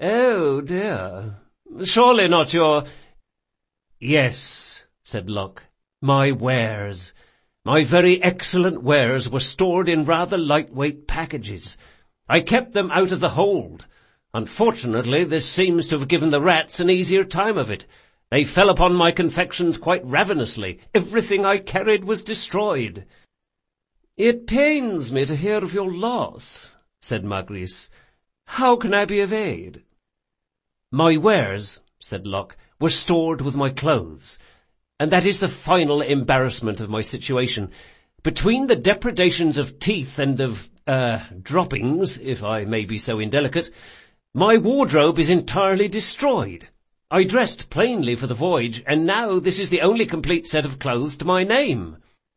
"Oh, dear. Surely not your—" "Yes," said Locke. "My wares. My very excellent wares were stored in rather lightweight packages. I kept them out of the hold. Unfortunately, this seems to have given the rats an easier time of it. They fell upon my confections quite ravenously. Everything I carried was destroyed." "It pains me to hear of your loss," said Maurice. "How can I be of aid?" "My wares," said Locke, "were stored with my clothes, and that is the final embarrassment of my situation. Between the depredations of teeth and of, droppings, if I may be so indelicate, my wardrobe is entirely destroyed. I dressed plainly for the voyage, and now this is the only complete set of clothes to my name."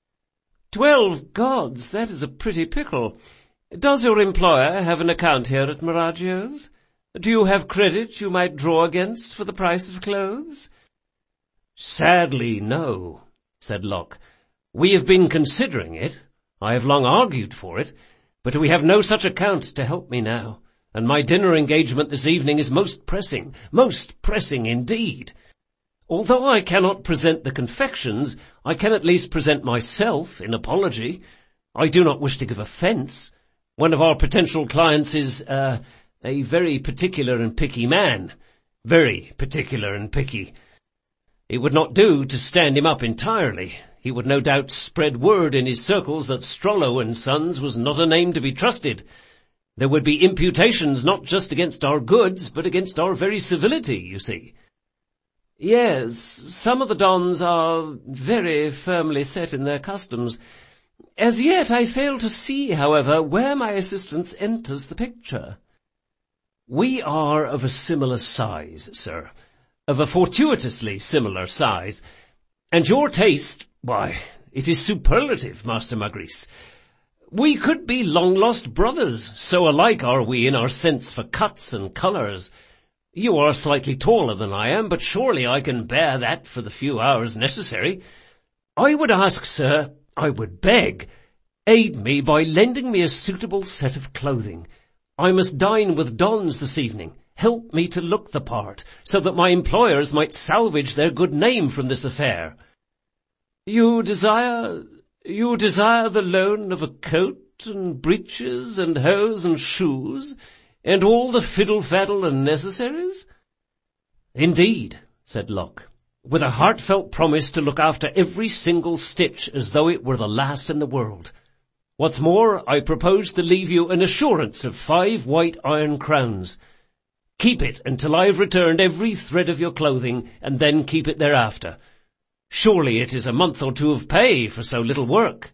"12 gods, that is a pretty pickle. Does your employer have an account here at Maraggio's? Do you have credit you might draw against for the price of clothes?" "Sadly, no," said Locke. "We have been considering it. I have long argued for it, but we have no such account to help me now, and my dinner engagement this evening is most pressing indeed. Although I cannot present the confections, I can at least present myself in apology. I do not wish to give offence. One of our potential clients is, a very particular and picky man. Very particular and picky. It would not do to stand him up entirely. He would no doubt spread word in his circles that Strollo and Sons was not a name to be trusted. There would be imputations not just against our goods, but against our very civility, you see." "Yes, some of the dons are very firmly set in their customs. As yet I fail to see, however, where my assistance enters the picture." "We are of a similar size, sir, of a fortuitously similar size, and your taste, why, it is superlative, Master Maurice. We could be long-lost brothers, so alike are we in our sense for cuts and colours. You are slightly taller than I am, but surely I can bear that for the few hours necessary. I would ask, sir, I would beg, aid me by lending me a suitable set of clothing. I must dine with dons this evening. Help me to look the part, so that my employers might salvage their good name from this affair." You desire the loan of a coat and breeches and hose and shoes, and all the fiddle-faddle and necessaries?" "Indeed," said Locke, "with a heartfelt promise to look after every single stitch as though it were the last in the world. What's more, I propose to leave you an assurance of 5 white iron crowns. Keep it until I have returned every thread of your clothing, and then keep it thereafter. Surely it is a month or 2 of pay for so little work."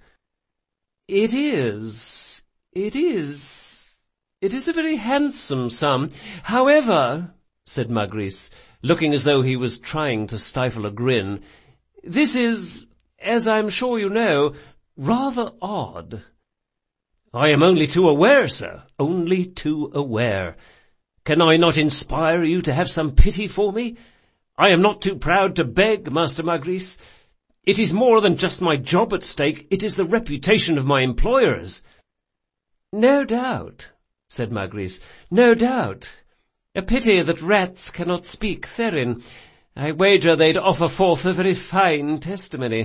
It is a very handsome sum. However," said Maurice, looking as though he was trying to stifle a grin, "this is, as I'm sure you know, rather odd." "I am only too aware, sir, only too aware. Can I not inspire you to have some pity for me? I am not too proud to beg, Master Maurice. It is more than just my job at stake, it is the reputation of my employers." "No doubt," said Maurice, "no doubt. A pity that rats cannot speak Therin. I wager they'd offer forth a very fine testimony."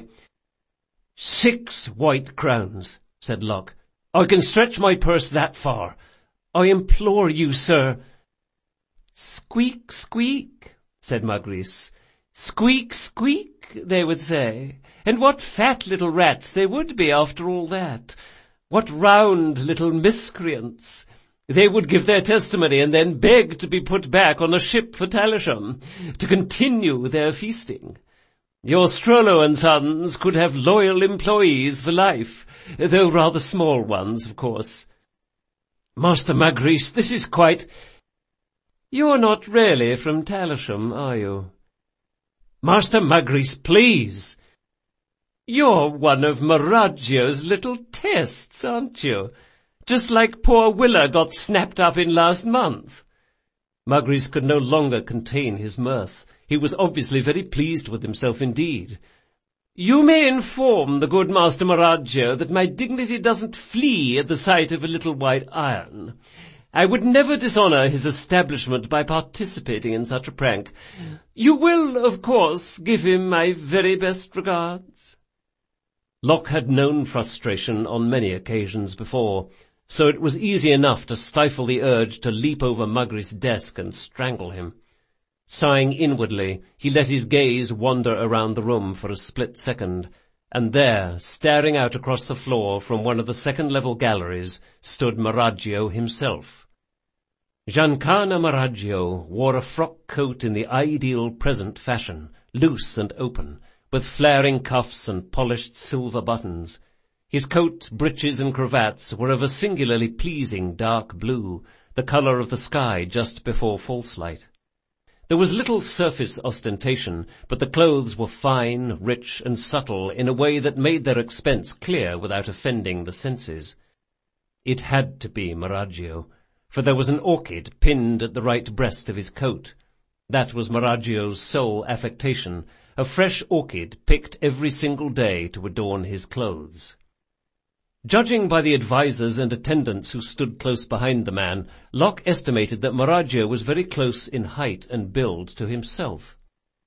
6 white crowns, said Locke. "I can stretch my purse that far. I implore you, sir." "Squeak, squeak," said Maurice. "Squeak, squeak," they would say. And what fat little rats they would be after all that. What round little miscreants. They would give their testimony and then beg to be put back on a ship for Talisham, to continue their feasting. Your Strollo and Sons could have loyal employees for life, though rather small ones, of course. Master Maurice, this is quite— You're not really from Talisham, are you? Master Maurice, please. You're one of Maraggio's little tests, aren't you? Just like poor Willa got snapped up in last month. Maurice could no longer contain his mirth. He was obviously very pleased with himself indeed. You may inform the good Master Maraggio that my dignity doesn't flee at the sight of a little white iron. I would never dishonour his establishment by participating in such a prank. You will, of course, give him my very best regards." Locke had known frustration on many occasions before, so it was easy enough to stifle the urge to leap over Magri's desk and strangle him. Sighing inwardly, he let his gaze wander around the room for a split second, and there, staring out across the floor from one of the second-level galleries, stood Maraggio himself. Giancana Maraggio wore a frock coat in the ideal present fashion, loose and open, with flaring cuffs and polished silver buttons. His coat, breeches, and cravats were of a singularly pleasing dark blue, the colour of the sky just before false light. There was little surface ostentation, but the clothes were fine, rich, and subtle in a way that made their expense clear without offending the senses. It had to be Maraggio, for there was an orchid pinned at the right breast of his coat. That was Maraggio's sole affectation, a fresh orchid picked every single day to adorn his clothes. Judging by the advisers and attendants who stood close behind the man, Locke estimated that Maraggio was very close in height and build to himself.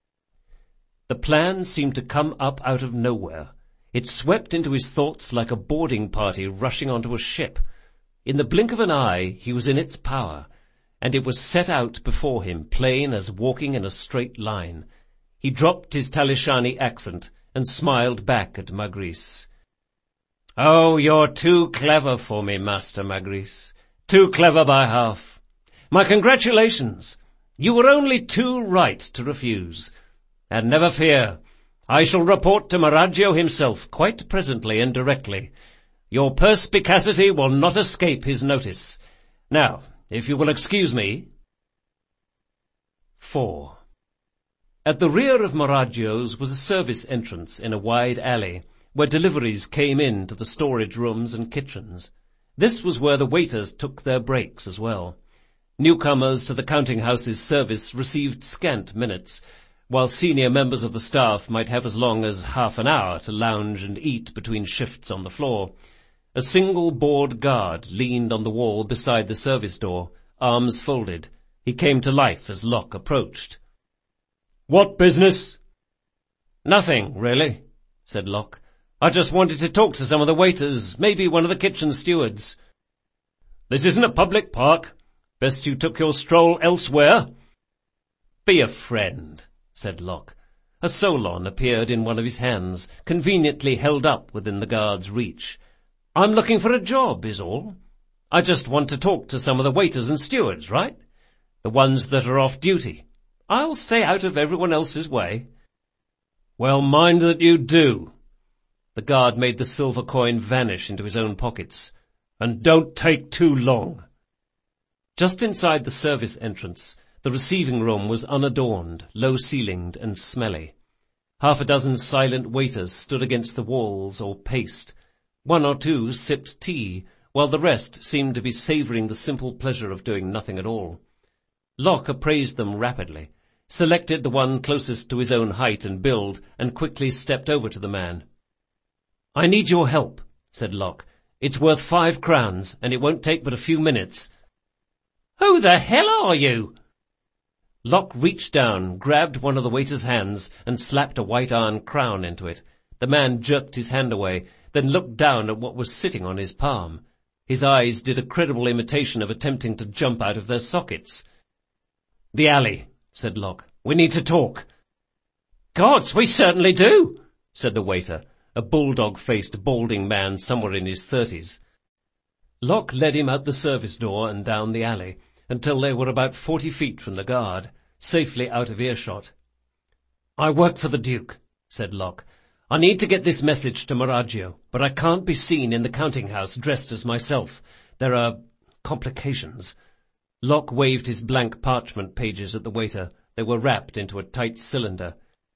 The plan seemed to come up out of nowhere. It swept into his thoughts like a boarding party rushing onto a ship. In the blink of an eye he was in its power, and it was set out before him, plain as walking in a straight line. He dropped his Talishani accent and smiled back at Magris. "Oh, you're too clever for me, Master Magris. Too clever by half. My congratulations. You were only too right to refuse. And never fear, I shall report to Maraggio himself quite presently and directly. Your perspicacity will not escape his notice. Now, if you will excuse me." 4. At the rear of Maraggio's was a service entrance in a wide alley, where deliveries came in to the storage rooms and kitchens. This was where the waiters took their breaks as well. Newcomers to the counting-house's service received scant minutes, while senior members of the staff might have as long as half an hour to lounge and eat between shifts on the floor. A single board guard leaned on the wall beside the service door, arms folded. He came to life as Locke approached. "What business?" "Nothing, really," said Locke. "I just wanted to talk to some of the waiters, maybe one of the kitchen stewards." "This isn't a public park. Best you took your stroll elsewhere." "Be a friend," said Locke. A solon appeared in one of his hands, conveniently held up within the guard's reach. "I'm looking for a job, is all. I just want to talk to some of the waiters and stewards, right? The ones that are off duty. I'll stay out of everyone else's way." "Well, mind that you do." The guard made the silver coin vanish into his own pockets. "And don't take too long." Just inside the service entrance, the receiving room was unadorned, low-ceilinged, and smelly. Half a dozen silent waiters stood against the walls or paced. One or two sipped tea, while the rest seemed to be savouring the simple pleasure of doing nothing at all. Locke appraised them rapidly, selected the one closest to his own height and build, and quickly stepped over to the man. "I need your help," said Locke. "It's worth 5 crowns, and it won't take but a few minutes." "Who the hell are you?" Locke reached down, grabbed one of the waiter's hands, and slapped a white iron crown into it. The man jerked his hand away, then looked down at what was sitting on his palm. His eyes did a credible imitation of attempting to jump out of their sockets. "The alley," said Locke. "We need to talk." "Gods, we certainly do," said the waiter, a bulldog-faced, balding man somewhere in his 30s. Locke led him out the service door and down the alley, until they were about 40 feet from the guard, safely out of earshot. "I work for the Duke," said Locke. "I need to get this message to Maraggio, but I can't be seen in the counting-house dressed as myself. There are complications." Locke waved his blank parchment pages at the waiter. They were wrapped into a tight cylinder.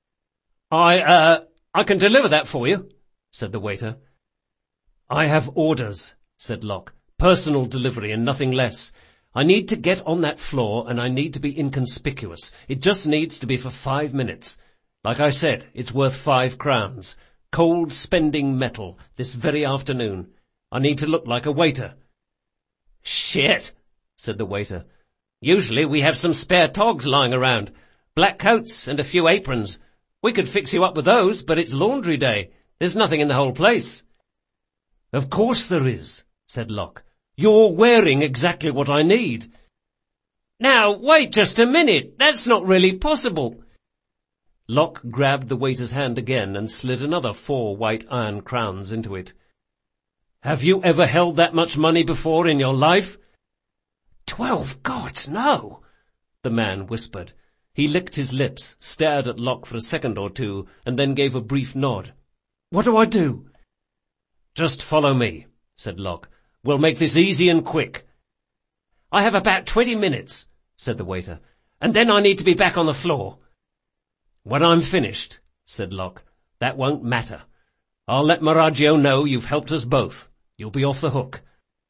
I can deliver that for you," said the waiter. "I have orders," said Locke. "Personal delivery and nothing less. I need to get on that floor, and I need to be inconspicuous. It just needs to be for 5 minutes. Like I said, it's worth 5 crowns. Cold spending metal, this very afternoon. I need to look like a waiter." "Shit," said the waiter. "Usually we have some spare togs lying around, black coats and a few aprons. We could fix you up with those, but it's laundry day. There's nothing in the whole place." "Of course there is," said Locke. "You're wearing exactly what I need." "Now, wait just a minute. That's not really possible." Locke grabbed the waiter's hand again and slid another 4 white iron crowns into it. "Have you ever held that much money before in your life?" "12 gods, no," the man whispered. He licked his lips, stared at Locke for a second or two, and then gave a brief nod. "What do I do?" "Just follow me," said Locke. "We'll make this easy and quick." "I have about 20 minutes, said the waiter, "and then I need to be back on the floor." "When I'm finished," said Locke, "that won't matter. I'll let Maraggio know you've helped us both. You'll be off the hook."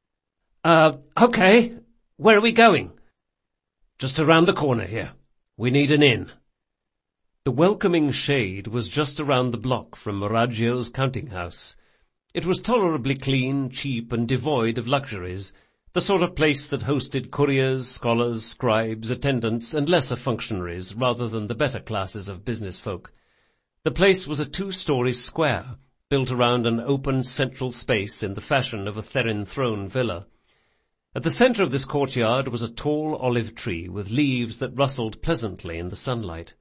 Okay. Where are we going?" "Just around the corner here. We need an inn." The Welcoming Shade was just around the block from Maraggio's counting house. It was tolerably clean, cheap, and devoid of luxuries, the sort of place that hosted couriers, scholars, scribes, attendants, and lesser functionaries rather than the better classes of business folk. The place was a 2-story square, built around an open central space in the fashion of a Therin throne villa. At the centre of this courtyard was a tall olive tree with leaves that rustled pleasantly in the sunlight.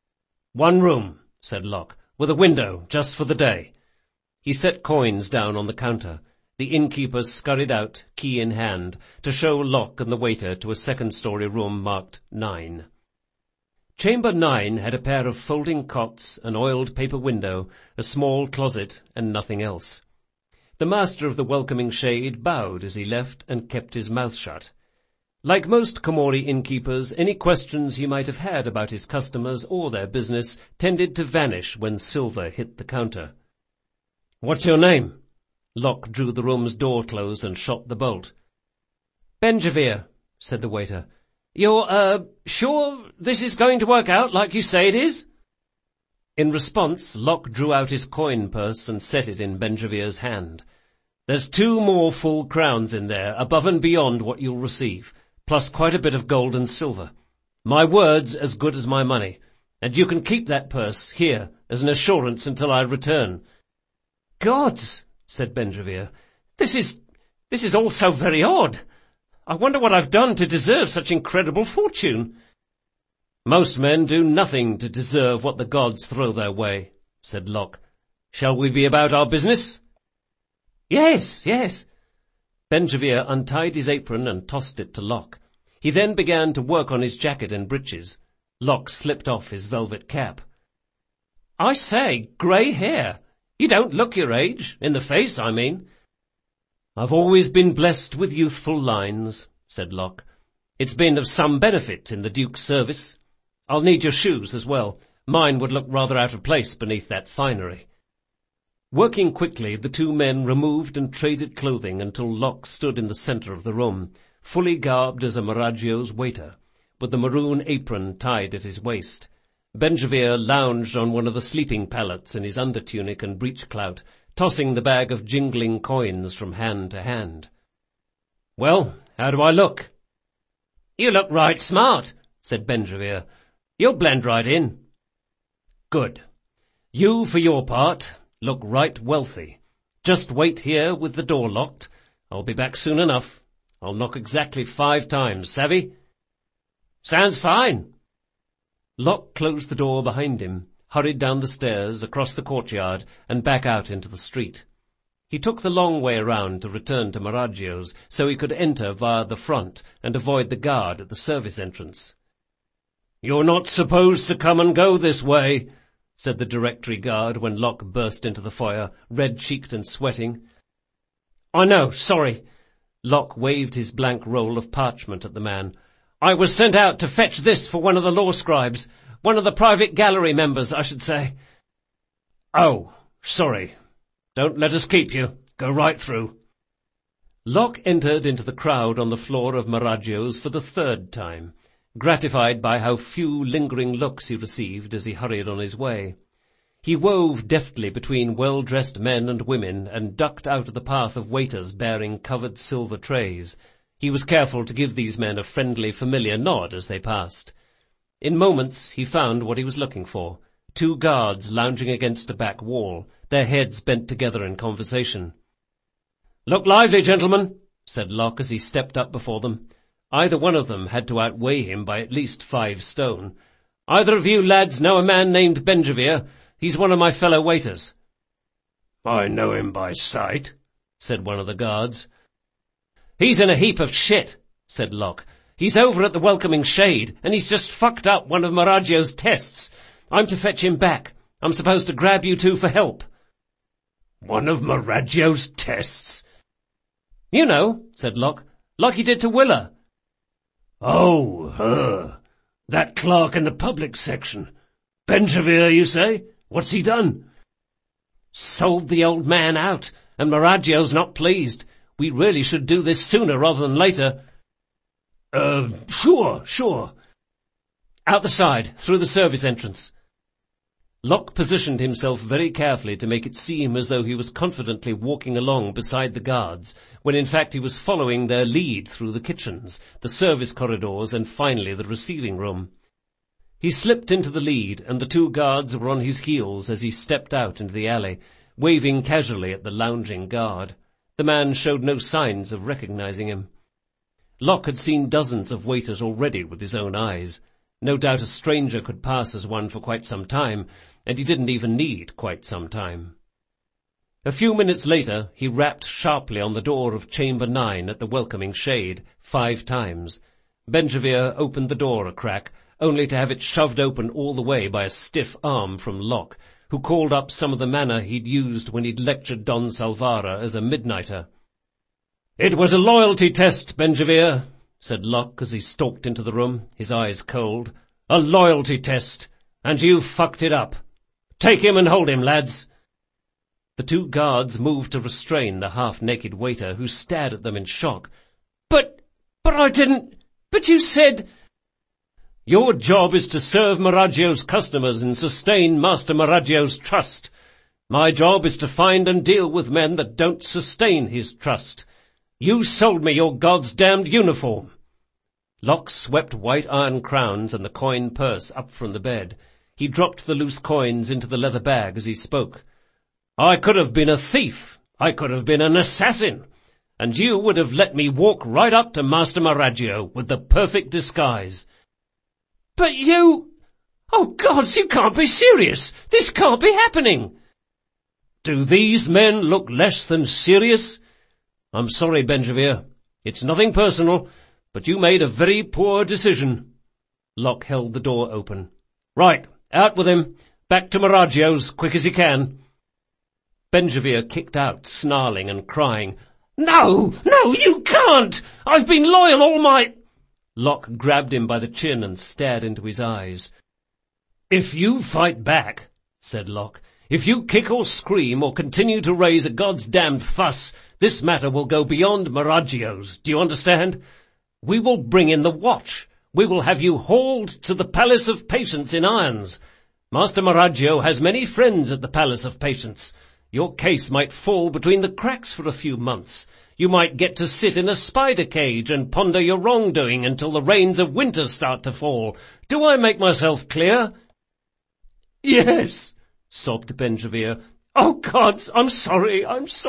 "1 room," said Locke, "with a window, just for the day." He set coins down on the counter. The innkeepers scurried out, key in hand, to show Locke and the waiter to a 2nd-story room marked 9. Chamber 9 had a pair of folding cots, an oiled paper window, a small closet, and nothing else. The master of the Welcoming Shade bowed as he left and kept his mouth shut. Like most Komori innkeepers, any questions he might have had about his customers or their business tended to vanish when silver hit the counter. "What's your name?" Locke drew the room's door closed and shot the bolt. "Benjavir," said the waiter. "You're, sure this is going to work out like you say it is?" In response, Locke drew out his coin purse and set it in Benjavir's hand. "There's 2 more full crowns in there, above and beyond what you'll receive, plus quite a bit of gold and silver. My word's as good as my money, and you can keep that purse here as an assurance until I return." "Gods," said Benjavir, this is all so very odd. I wonder what I've done to deserve such incredible fortune." "Most men do nothing to deserve what the gods throw their way," said Locke. "Shall we be about our business?" Yes. Benjavir untied his apron and tossed it to Locke. He then began to work on his jacket and breeches. Locke slipped off his velvet cap. "I say, grey hair. You don't look your age, in the face, I mean." "I've always been blessed with youthful lines," said Locke. "It's been of some benefit in the Duke's service. I'll need your shoes as well. Mine would look rather out of place beneath that finery." Working quickly, the 2 men removed and traded clothing until Locke stood in the centre of the room, fully garbed as a Maraggio's waiter, with the maroon apron tied at his waist. Benjavir lounged on one of the sleeping pallets in his undertunic and breech-clout, tossing the bag of jingling coins from hand to hand. "Well, how do I look?" "You look right smart," said Benjavir. "You'll blend right in." "Good. You, for your part, look right wealthy. Just wait here with the door locked. I'll be back soon enough. I'll knock exactly 5 times, savvy?" "Sounds fine." Locke closed the door behind him, hurried down the stairs, across the courtyard, and back out into the street. He took the long way around to return to Maraggio's, so he could enter via the front and avoid the guard at the service entrance. "You're not supposed to come and go this way," said the directory guard when Locke burst into the foyer, red-cheeked and sweating. "I know, sorry." Locke waved his blank roll of parchment at the man. "I was sent out to fetch this for one of the law scribes. One of the private gallery members, I should say." "Oh, sorry. Don't let us keep you. Go right through." Locke entered into the crowd on the floor of Maraggio's for the 3rd time, gratified by how few lingering looks he received as he hurried on his way. He wove deftly between well-dressed men and women and ducked out of the path of waiters bearing covered silver trays. He was careful to give these men a friendly, familiar nod as they passed. In moments he found what he was looking for. 2 guards lounging against a back wall, their heads bent together in conversation. "Look lively, gentlemen," said Locke as he stepped up before them. Either one of them had to outweigh him by at least 5 stone. "Either of you lads know a man named Benjavir? He's one of my fellow waiters." "I know him by sight," said one of the guards. "He's in a heap of shit," said Locke. "He's over at the Welcoming Shade, and he's just fucked up one of Maraggio's tests. I'm to fetch him back. I'm supposed to grab you 2 for help." "One of Maraggio's tests?" "You know," said Locke, "like he did to Willa." "Oh, her. That clerk in the public section. Benjavir, you say? What's he done?" "Sold the old man out, and Maraggio's not pleased. We really should do this sooner rather than later." Sure. "Out the side, through the service entrance." Locke positioned himself very carefully to make it seem as though he was confidently walking along beside the guards, when in fact he was following their lead through the kitchens, the service corridors, and finally the receiving room. He slipped into the lead, and the 2 guards were on his heels as he stepped out into the alley, waving casually at the lounging guard. The man showed no signs of recognizing him. Locke had seen dozens of waiters already with his own eyes. No doubt a stranger could pass as one for quite some time, and he didn't even need quite some time. A few minutes later, he rapped sharply on the door of Chamber 9 at the Welcoming Shade 5 times. Benjavir opened the door a crack, only to have it shoved open all the way by a stiff arm from Locke, who called up some of the manner he'd used when he'd lectured Don Salvara as a midnighter. "It was a loyalty test, Benjavir," said Locke as he stalked into the room, his eyes cold. "A loyalty test, and you fucked it up. Take him and hold him, lads." The 2 guards moved to restrain the half-naked waiter, who stared at them in shock. But I didn't... But you said..." "Your job is to serve Maraggio's customers and sustain Master Maraggio's trust. My job is to find and deal with men that don't sustain his trust. You sold me your God's-damned uniform." Locke swept white iron crowns and the coin purse up from the bed. He dropped the loose coins into the leather bag as he spoke. "I could have been a thief. I could have been an assassin. And you would have let me walk right up to Master Maraggio with the perfect disguise." "But you... Oh, gods, you can't be serious. This can't be happening." "Do these men look less than serious? I'm sorry, Benjavir. It's nothing personal, but you made a very poor decision." Locke held the door open. "Right, out with him. Back to Maraggio's, quick as you can." Benjavir kicked out, snarling and crying. No, you can't! I've been loyal all my—" Locke grabbed him by the chin and stared into his eyes. "If you fight back," said Locke, "if you kick or scream or continue to raise a God's-damned fuss, this matter will go beyond Maraggio's. Do you understand? We will bring in the watch. We will have you hauled to the Palace of Patience in irons. Master Maraggio has many friends at the Palace of Patience. Your case might fall between the cracks for a few months. You might get to sit in a spider cage and ponder your wrongdoing until the rains of winter start to fall. Do I make myself clear?" "Yes," sobbed Benjavir. "Oh, gods, I'm sorry.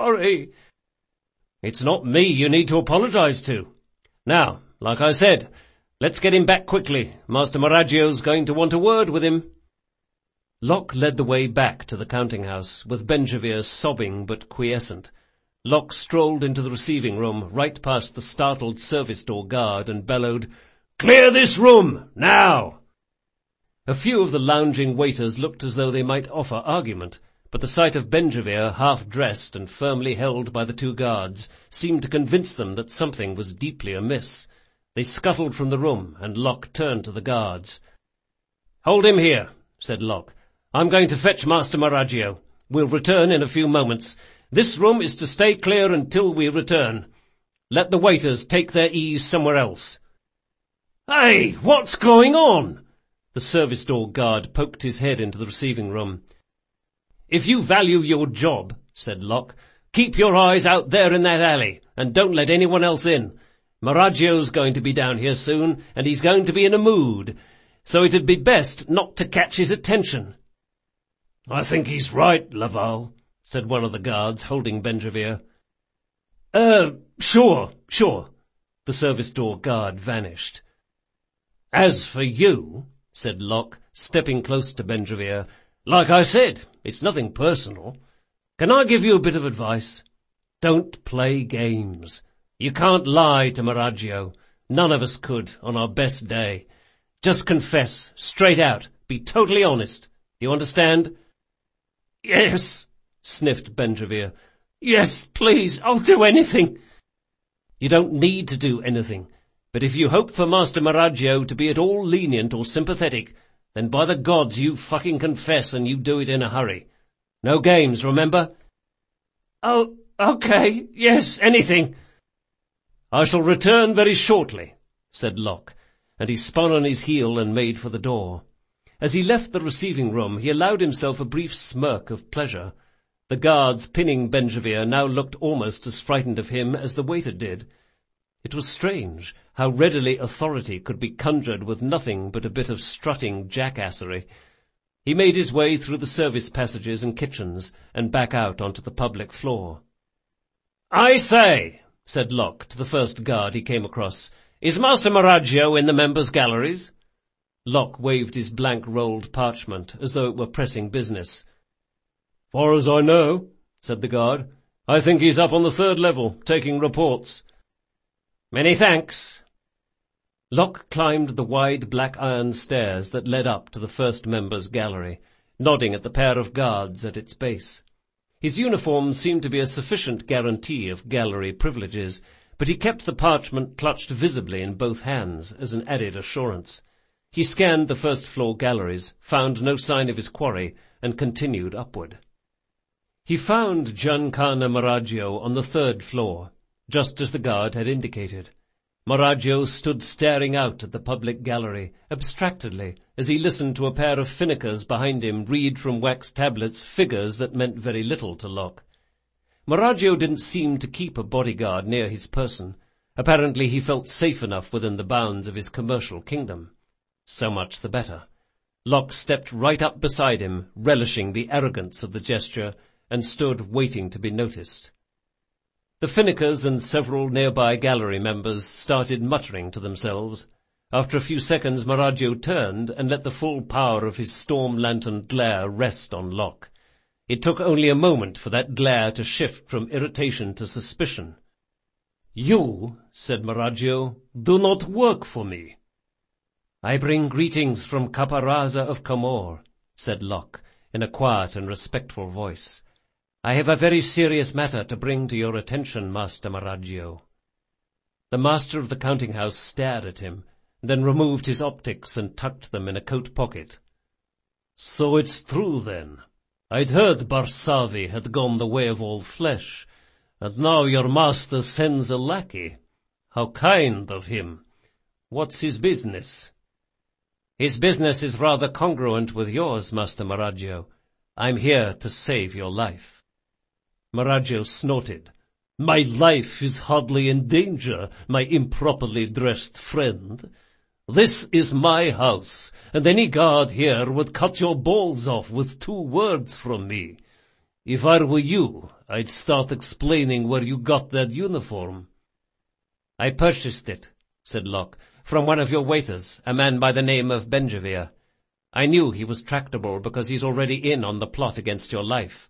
"It's not me you need to apologize to. Now, like I said, let's get him back quickly. Master Maraggio's going to want a word with him." Locke led the way back to the counting-house, with Benjavir sobbing but quiescent. Locke strolled into the receiving room, right past the startled service-door guard, and bellowed, "Clear this room, now!" A few of the lounging waiters looked as though they might offer argument, but the sight of Benjavir, half-dressed and firmly held by the 2 guards, seemed to convince them that something was deeply amiss. They scuttled from the room, and Locke turned to the guards. "Hold him here," said Locke. "I'm going to fetch Master Maraggio. We'll return in a few moments. This room is to stay clear until we return. Let the waiters take their ease somewhere else." "Hey, what's going on?" The service-door guard poked his head into the receiving room. "If you value your job," said Locke, "keep your eyes out there in that alley, and don't let anyone else in. Maraggio's going to be down here soon, and he's going to be in a mood, so it'd be best not to catch his attention." "I think he's right, Laval," said one of the guards, holding Benjavir. Sure. The service door guard vanished. "As for you," said Locke, stepping close to Benjavir, "like I said, it's nothing personal. Can I give you a bit of advice? Don't play games. You can't lie to Maraggio. None of us could on our best day. Just confess, straight out. Be totally honest. You understand?" "Yes," sniffed Benjavir. "Yes, please, I'll do anything." "You don't need to do anything. But if you hope for Master Maraggio to be at all lenient or sympathetic, then by the gods you fucking confess, and you do it in a hurry. No games, remember?" "Oh, okay, yes, anything." "I shall return very shortly," said Locke, and he spun on his heel and made for the door. As he left the receiving room, he allowed himself a brief smirk of pleasure. The guards pinning Benjavir now looked almost as frightened of him as the waiter did. It was strange how readily authority could be conjured with nothing but a bit of strutting jackassery. He made his way through the service passages and kitchens and back out onto the public floor. "I say," said Locke to the first guard he came across, "is Master Maraggio in the members' galleries?" Locke waved his blank rolled parchment as though it were pressing business. "Far as I know," said the guard. "I think he's up on the 3rd level, taking reports." "Many thanks." Locke climbed the wide black iron stairs that led up to the first members' gallery, nodding at the pair of guards at its base. His uniform seemed to be a sufficient guarantee of gallery privileges, but he kept the parchment clutched visibly in both hands as an added assurance. He scanned the first-floor galleries, found no sign of his quarry, and continued upward. He found Giancana Maraggio on the 3rd floor, just as the guard had indicated. Maraggio stood staring out at the public gallery, abstractedly, as he listened to a pair of finicers behind him read from wax tablets figures that meant very little to Locke. Maraggio didn't seem to keep a bodyguard near his person. Apparently he felt safe enough within the bounds of his commercial kingdom. So much the better. Locke stepped right up beside him, relishing the arrogance of the gesture, and stood waiting to be noticed. The finicers and several nearby gallery members started muttering to themselves. After a few seconds Maraggio turned and let the full power of his storm lantern glare rest on Locke. It took only a moment for that glare to shift from irritation to suspicion. "You," said Maraggio, "do not work for me." "I bring greetings from Caparraza of Camor," said Locke, in a quiet and respectful voice. "I have a very serious matter to bring to your attention, Master Maraggio." The master of the counting-house stared at him, then removed his optics and tucked them in a coat pocket. "So it's true, then. I'd heard Barsavi had gone the way of all flesh, and now your master sends a lackey. How kind of him. What's his business?" "His business is rather congruent with yours, Master Maraggio. I'm here to save your life." Maraggio snorted. "My life is hardly in danger, my improperly dressed friend. This is my house, and any guard here would cut your balls off with 2 words from me. If I were you, I'd start explaining where you got that uniform." "I purchased it," said Locke, "from one of your waiters, a man by the name of Benjavir. I knew he was tractable because he's already in on the plot against your life."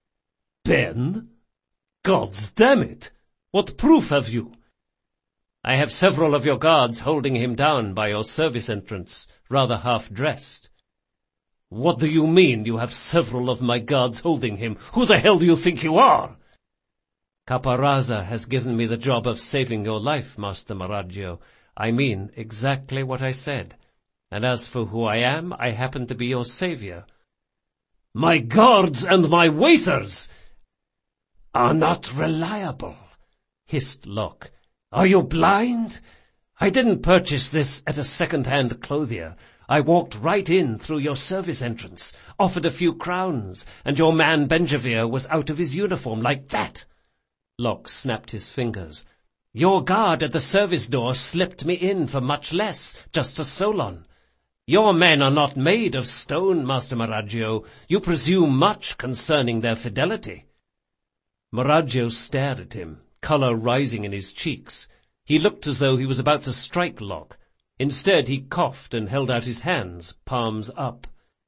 "Ben? Gods damn it! What proof have you?" "I have several of your guards holding him down by your service entrance, rather half-dressed." "What do you mean, you have several of my guards holding him? Who the hell do you think you are?" "Caparraza has given me the job of saving your life, Master Maraggio. I mean exactly what I said. And as for who I am, I happen to be your savior." "My guards and my waiters are not reliable," hissed Locke. "Are you blind? I didn't purchase this at a second-hand clothier. I walked right in through your service entrance, offered a few crowns, and your man Benjavir was out of his uniform like that." Locke snapped his fingers. Your guard at the service door slipped me in for much less, just a Solon. Your men are not made of stone, Master Maraggio. You presume much concerning their fidelity. Maraggio stared at him, colour rising in his cheeks. He looked as though he was about to strike Locke. Instead he coughed and held out his hands, palms up.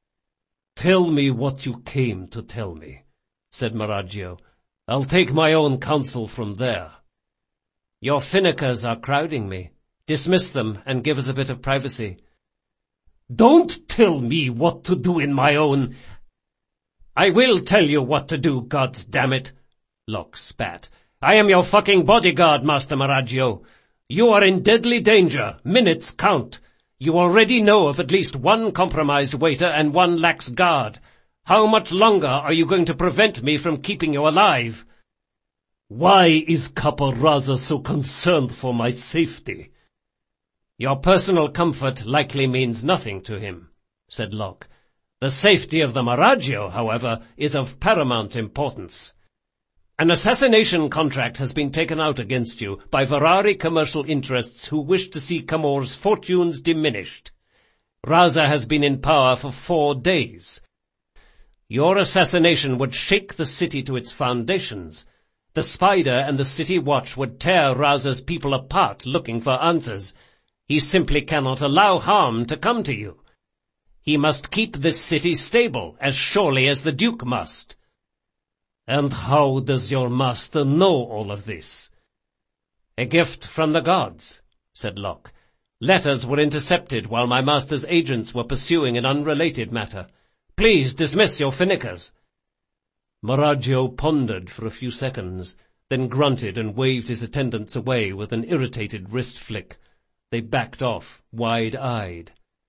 "Tell me what you came to tell me," said Maraggio. "I'll take my own counsel from there." "Your Finnegans are crowding me. Dismiss them and give us a bit of privacy." "Don't tell me what to do in my own—" "I will tell you what to do, goddamn-it," Locke spat. "I am your fucking bodyguard, Master Maraggio. You are in deadly danger. Minutes count. You already know of at least one compromised waiter and one lax guard. How much longer are you going to prevent me from keeping you alive?" "Why is Caparrazza so concerned for my safety?" "Your personal comfort likely means nothing to him," said Locke. "The safety of the Maraggio, however, is of paramount importance. An assassination contract has been taken out against you by Varari commercial interests who wish to see Camor's fortunes diminished. Raza has been in power for 4 days. Your assassination would shake the city to its foundations. The Spider and the City Watch would tear Raza's people apart looking for answers. He simply cannot allow harm to come to you. He must keep this city stable, as surely as the Duke must." "And how does your master know all of this?" "A gift from the gods," said Locke. "Letters were intercepted while my master's agents were pursuing an unrelated matter. Please dismiss your Finnegans." Maraggio pondered for a few seconds, then grunted and waved his attendants away with an irritated wrist flick. They backed off, wide-eyed.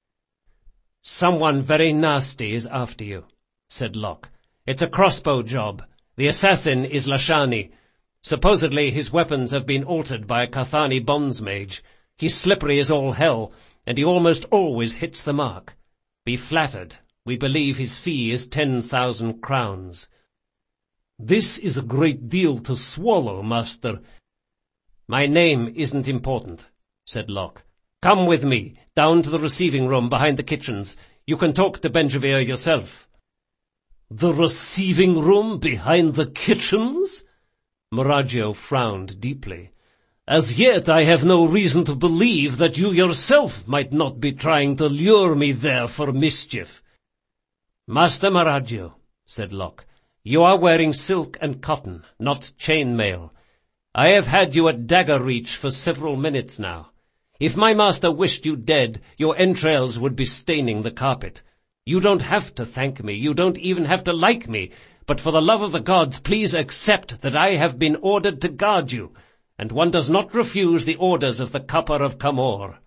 "Someone very nasty is after you," said Locke. "It's a crossbow job. The assassin is Lashani. Supposedly his weapons have been altered by a Cathani bondsmage. He's slippery as all hell, and he almost always hits the mark. Be flattered. We believe his fee is 10,000 crowns. "This is a great deal to swallow, master." "My name isn't important," said Locke. "Come with me, down to the receiving room behind the kitchens. You can talk to Benjavir yourself." "The receiving room behind the kitchens?" Maraggio frowned deeply. "As yet I have no reason to believe that you yourself might not be trying to lure me there for mischief." "Master Maraggio," said Locke, "you are wearing silk and cotton, not chain mail. I have had you at dagger reach for several minutes now. If my master wished you dead, your entrails would be staining the carpet. You don't have to thank me, you don't even have to like me, but for the love of the gods, please accept that I have been ordered to guard you, and one does not refuse the orders of the Copper of Camor."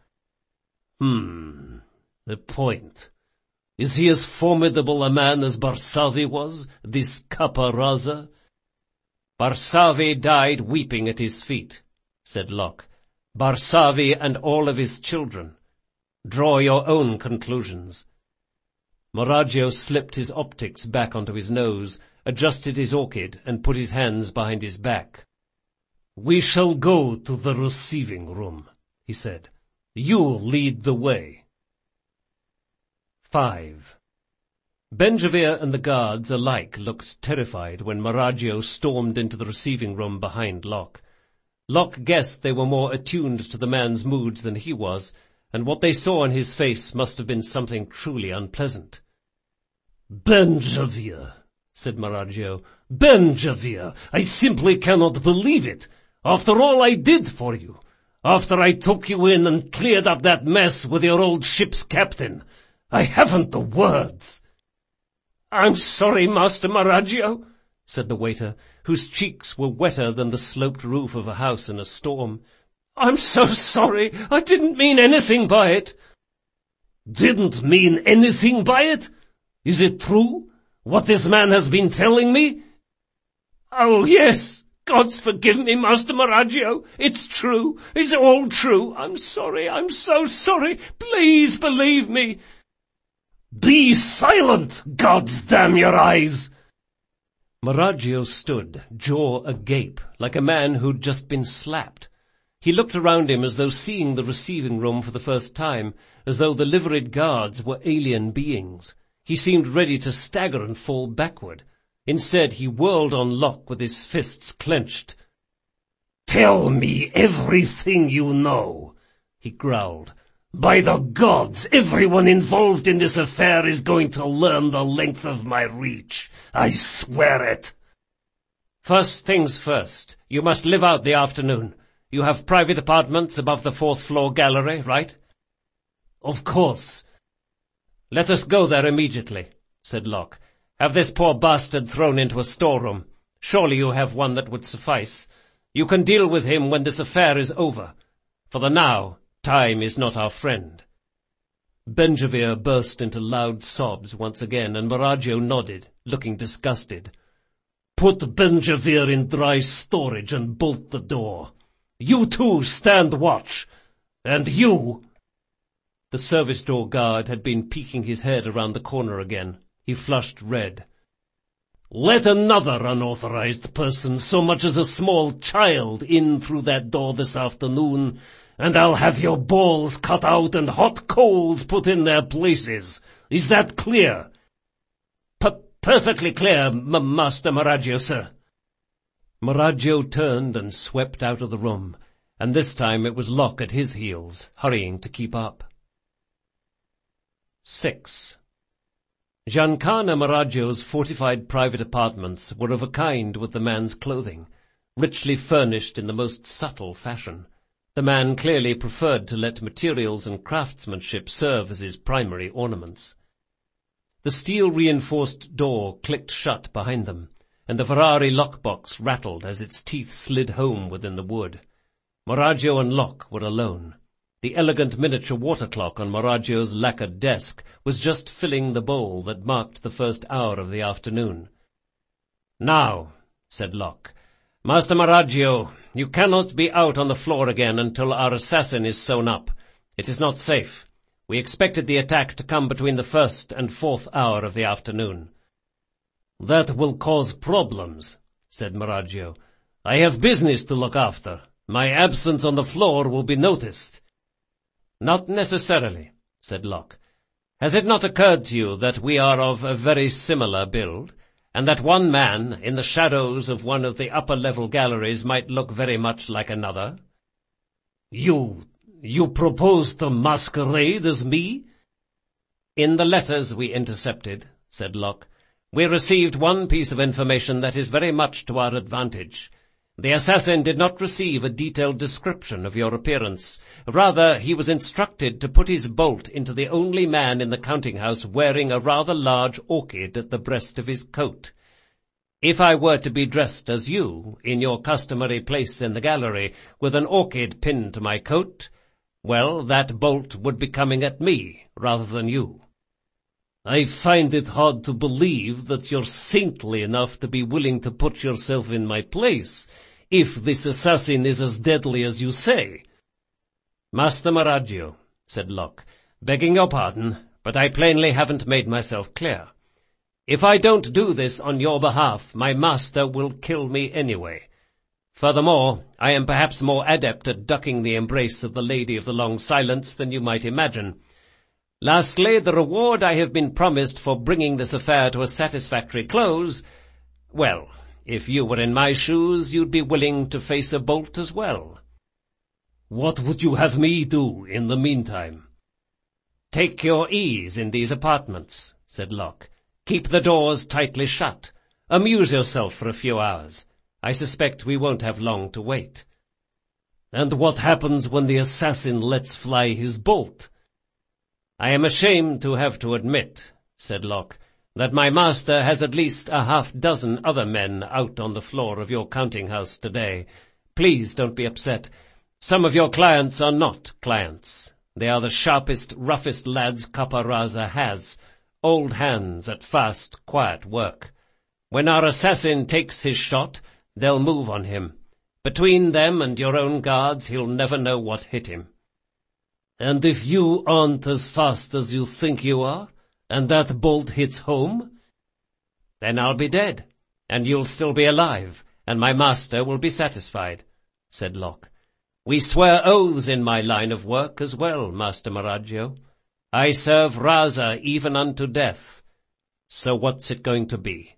"The point. Is he as formidable a man as Barsavi was, this Caparrazza?" "Barsavi died weeping at his feet," said Locke. "Barsavi and all of his children. Draw your own conclusions." Maraggio slipped his optics back onto his nose, adjusted his orchid, and put his hands behind his back. "We shall go to the receiving room," he said. "You lead the way." 5. Benjavir and the guards alike looked terrified when Maraggio stormed into the receiving room behind Locke. Locke guessed they were more attuned to the man's moods than he was, and what they saw on his face must have been something truly unpleasant. "Benjavir," said Maraggio. "Benjavir, I simply cannot believe it. After all I did for you, after I took you in and cleared up that mess with your old ship's captain, I haven't the words." "I'm sorry, Master Maraggio," said the waiter, whose cheeks were wetter than the sloped roof of a house in a storm. "I'm so sorry. I didn't mean anything by it." "Didn't mean anything by it? Is it true, what this man has been telling me?" "Oh, yes. Gods forgive me, Master Maraggio. It's true. It's all true. I'm sorry. I'm so sorry. Please believe me." "Be silent, gods damn your eyes!" Maraggio stood, jaw agape, like a man who'd just been slapped. He looked around him as though seeing the receiving room for the first time, as though the liveried guards were alien beings. He seemed ready to stagger and fall backward. Instead, he whirled on Locke with his fists clenched. "Tell me everything you know," he growled. "By the gods, everyone involved in this affair is going to learn the length of my reach. I swear it." "First things first. You must live out the afternoon. You have private apartments above the fourth-floor gallery, right?" "Of course." "Let us go there immediately," said Locke. "Have this poor bastard thrown into a storeroom. Surely you have one that would suffice. You can deal with him when this affair is over. For the now, time is not our friend." Benjavir burst into loud sobs once again, and Maraggio nodded, looking disgusted. "Put Benjavir in dry storage and bolt the door. You two stand watch. And you—" The service door guard had been peeking his head around the corner again. He flushed red. "Let another unauthorized person, so much as a small child, in through that door this afternoon, and I'll have your balls cut out and hot coals put in their places. Is that clear?" Perfectly clear, Master Maraggio, sir." Maraggio turned and swept out of the room, and this time it was Locke at his heels, hurrying to keep up. 6. Giancana Maraggio's fortified private apartments were of a kind with the man's clothing, richly furnished in the most subtle fashion. The man clearly preferred to let materials and craftsmanship serve as his primary ornaments. The steel-reinforced door clicked shut behind them, and the Ferrari lockbox rattled as its teeth slid home within the wood. Maraggio and Locke were alone. The elegant miniature water clock on Maraggio's lacquered desk was just filling the bowl that marked the first hour of the afternoon. "Now," said Locke, "Master Maraggio, you cannot be out on the floor again until our assassin is sewn up. It is not safe. We expected the attack to come between the first and fourth hour of the afternoon." "That will cause problems," said Maraggio. "I have business to look after. My absence on the floor will be noticed." "Not necessarily," said Locke. "Has it not occurred to you that we are of a very similar build, and that one man in the shadows of one of the upper-level galleries might look very much like another?" You propose to masquerade as me?" "In the letters we intercepted," said Locke, "we received one piece of information that is very much to our advantage. The assassin did not receive a detailed description of your appearance. Rather, he was instructed to put his bolt into the only man in the counting-house wearing a rather large orchid at the breast of his coat. If I were to be dressed as you, in your customary place in the gallery, with an orchid pinned to my coat, well, that bolt would be coming at me rather than you." "I find it hard to believe that you're saintly enough to be willing to put yourself in my place, if this assassin is as deadly as you say." "Master Maraggio," said Locke, "begging your pardon, but I plainly haven't made myself clear. If I don't do this on your behalf, my master will kill me anyway. Furthermore, I am perhaps more adept at ducking the embrace of the Lady of the Long Silence than you might imagine. Lastly, the reward I have been promised for bringing this affair to a satisfactory close, well, if you were in my shoes, you'd be willing to face a bolt as well." "What would you have me do in the meantime?" "Take your ease in these apartments," said Locke. "Keep the doors tightly shut. Amuse yourself for a few hours. I suspect we won't have long to wait." "And what happens when the assassin lets fly his bolt?" "I am ashamed to have to admit," said Locke, "that my master has at least a half-dozen other men out on the floor of your counting-house today. Please don't be upset. Some of your clients are not clients. They are the sharpest, roughest lads Caparraza has, old hands at fast, quiet work. When our assassin takes his shot, they'll move on him. Between them and your own guards, he'll never know what hit him." "And if you aren't as fast as you think you are, and that bolt hits home?" "Then I'll be dead, and you'll still be alive, and my master will be satisfied," said Locke. We swear oaths in my line of work as well, Master Maraggio. I serve Raza even unto death. So what's it going to be?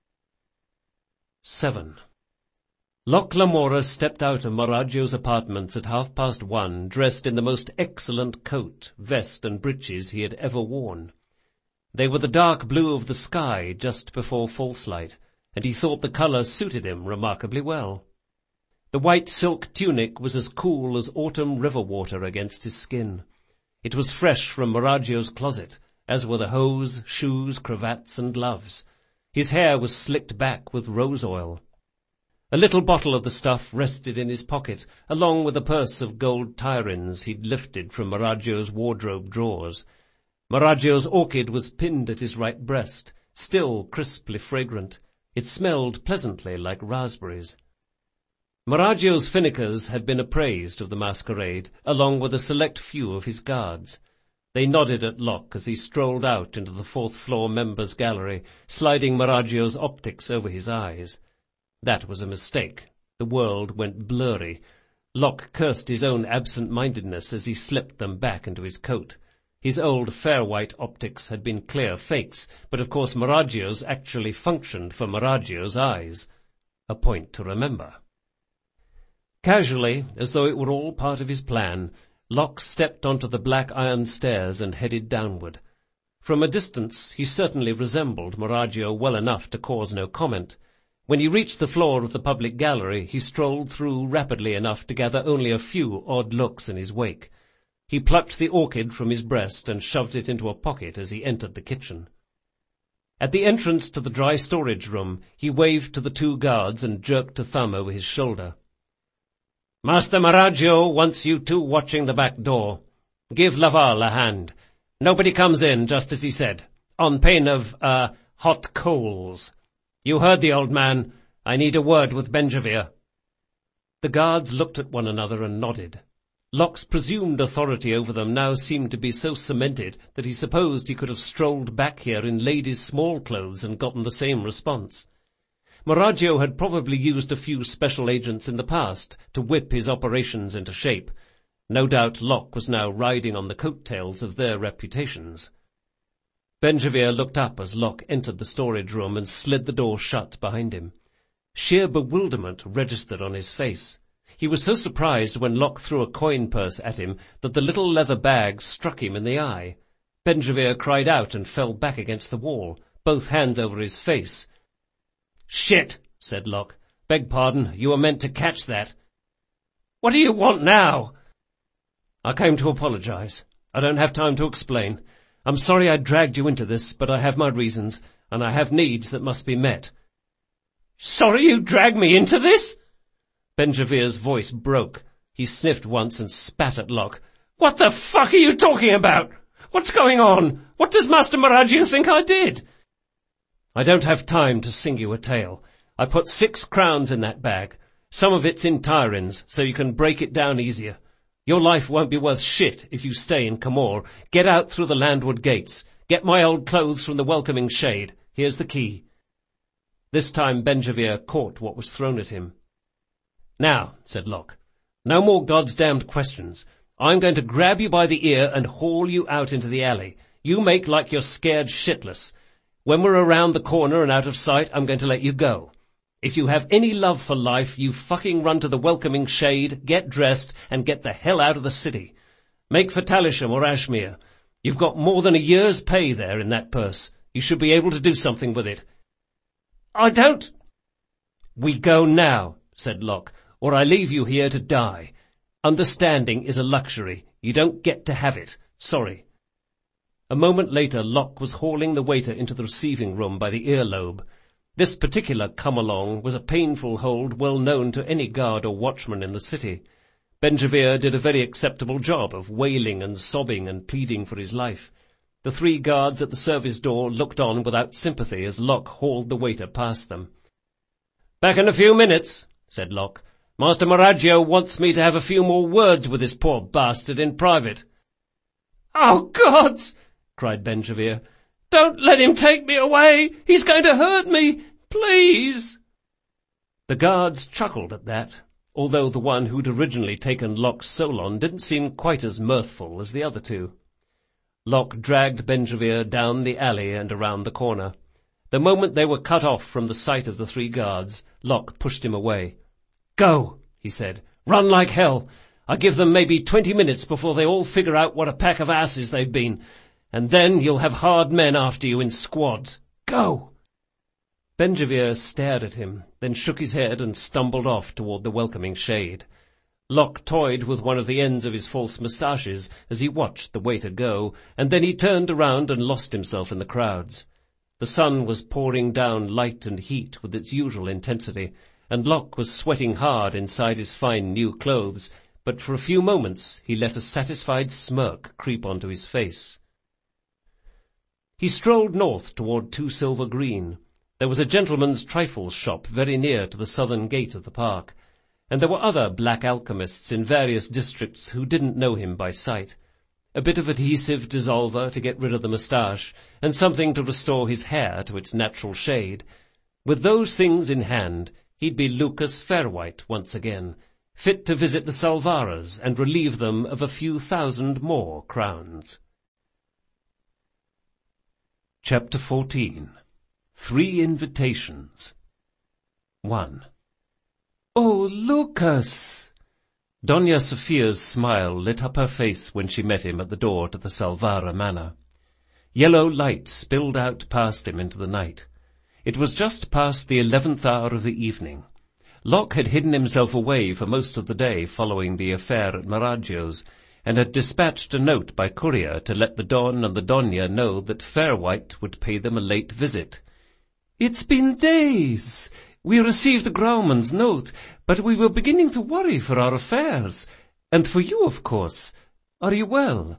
7. Locke Lamora stepped out of Maraggio's apartments at 1:30, dressed in the most excellent coat, vest, and breeches he had ever worn. They were the dark blue of the sky just before false light, and he thought the colour suited him remarkably well. The white silk tunic was as cool as autumn river water against his skin. It was fresh from Maraggio's closet, as were the hose, shoes, cravats, and gloves. His hair was slicked back with rose oil. A little bottle of the stuff rested in his pocket, along with a purse of gold tyrins he'd lifted from Maraggio's wardrobe drawers. Maraggio's orchid was pinned at his right breast, still crisply fragrant. It smelled pleasantly like raspberries. Maraggio's finicers had been appraised of the masquerade, along with a select few of his guards. They nodded at Locke as he strolled out into the fourth-floor members' gallery, sliding Maraggio's optics over his eyes. That was a mistake. The world went blurry. Locke cursed his own absent-mindedness as he slipped them back into his coat. His old fair-white optics had been clear fakes, but of course Maraggio's actually functioned for Maraggio's eyes. A point to remember. Casually, as though it were all part of his plan, Locke stepped onto the black iron stairs and headed downward. From a distance he certainly resembled Maraggio well enough to cause no comment. When he reached the floor of the public gallery, he strolled through rapidly enough to gather only a few odd looks in his wake. He plucked the orchid from his breast and shoved it into a pocket as he entered the kitchen. At the entrance to the dry storage room, he waved to the two guards and jerked a thumb over his shoulder. "Master Maraggio wants you two watching the back door. Give Laval a hand. Nobody comes in, just as he said, on pain of, hot coals. You heard the old man. I need a word with Benjavir." The guards looked at one another and nodded. Locke's presumed authority over them now seemed to be so cemented that he supposed he could have strolled back here in ladies' small clothes and gotten the same response. Maraggio had probably used a few special agents in the past to whip his operations into shape. No doubt Locke was now riding on the coattails of their reputations. Benjavir looked up as Locke entered the storage room and slid the door shut behind him. Sheer bewilderment registered on his face. He was so surprised when Locke threw a coin purse at him that the little leather bag struck him in the eye. Benjavir cried out and fell back against the wall, both hands over his face. "Shit," said Locke. "Beg pardon, you were meant to catch that." "What do you want now?" "I came to apologize. I don't have time to explain. I'm sorry I dragged you into this, but I have my reasons, and I have needs that must be met." "Sorry you dragged me into this?" Benjavir's voice broke. He sniffed once and spat at Locke. "What the fuck are you talking about? What's going on? What does Master Maraggio think I did?" "I don't have time to sing you a tale. I put 6 crowns in that bag. Some of it's in tyrins, so you can break it down easier. Your life won't be worth shit if you stay in Camor. Get out through the landward gates. Get my old clothes from the welcoming shade. Here's the key." This time Benjavir caught what was thrown at him. "Now," said Locke, "no more goddamned questions. I'm going to grab you by the ear and haul you out into the alley. You make like you're scared shitless. When we're around the corner and out of sight, I'm going to let you go. If you have any love for life, you fucking run to the welcoming shade, get dressed, and get the hell out of the city. Make for Talisham or Ashmere. You've got more than a year's pay there in that purse. You should be able to do something with it." "I don't—" "We go now," said Locke, "or I leave you here to die. Understanding is a luxury. You don't get to have it. Sorry." A moment later, Locke was hauling the waiter into the receiving room by the earlobe. This particular come-along was a painful hold well known to any guard or watchman in the city. Benjavir did a very acceptable job of wailing and sobbing and pleading for his life. The 3 guards at the service door looked on without sympathy as Locke hauled the waiter past them. "Back in a few minutes," said Locke. "Master Maraggio wants me to have a few more words with this poor bastard in private." "Oh, gods!" cried Benjavir. "Don't let him take me away! He's going to hurt me! Please!" The guards chuckled at that. although the one who'd originally taken Locke's Solon didn't seem quite as mirthful as the other two. Locke dragged Benjavir down the alley and around the corner. The moment they were cut off from the sight of the three guards, Locke pushed him away. "Go," he said. "Run like hell. I give them maybe 20 minutes before they all figure out what a pack of asses they've been, and then you'll have hard men after you in squads. Go!" Benjavir stared at him, then shook his head and stumbled off toward the welcoming shade. Locke toyed with one of the ends of his false moustaches as he watched the waiter go, and then he turned around and lost himself in the crowds. The sun was pouring down light and heat with its usual intensity, and Locke was sweating hard inside his fine new clothes, but for a few moments he let a satisfied smirk creep onto his face. He strolled north toward 2 Silver Green. There was a gentleman's trifles shop very near to the southern gate of the park, and there were other black alchemists in various districts who didn't know him by sight. A bit of adhesive dissolver to get rid of the moustache, and something to restore his hair to its natural shade. With those things in hand, he'd be Lucas Fairwhite once again, fit to visit the Salvaras and relieve them of a few thousand more crowns. Chapter 14. 3 Invitations. 1. "Oh, Lucas!" Doña Sophia's smile lit up her face when she met him at the door to the Salvara manor. Yellow light spilled out past him into the night. It was just past the 11th hour of the evening. Locke had hidden himself away for most of the day following the affair at Maraggio's, and had dispatched a note by courier to let the Don and the Doña know that Fairwhite would pay them a late visit. "It's been days. We received the Grauman's note, but we were beginning to worry for our affairs. And for you, of course. Are you well?"